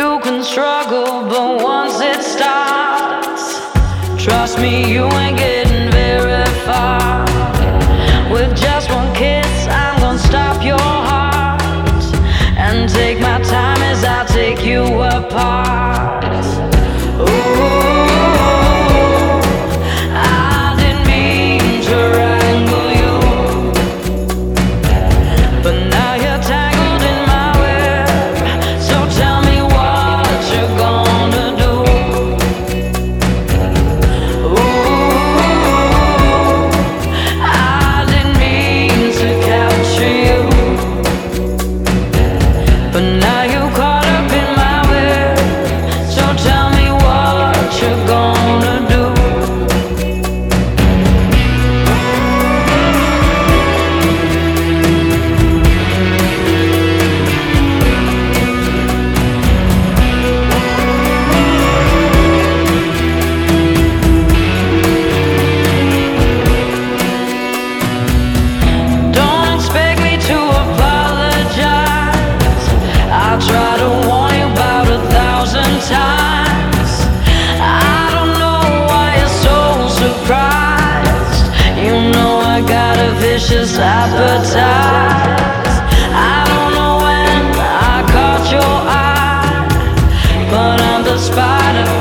You can struggle, but once it starts, trust me, you ain't getting very far. With just one kiss, I'm gonna stop your heart and take my time as I take you apart. Ooh. Vicious appetite. I don't know when I caught your eye, but I'm the spider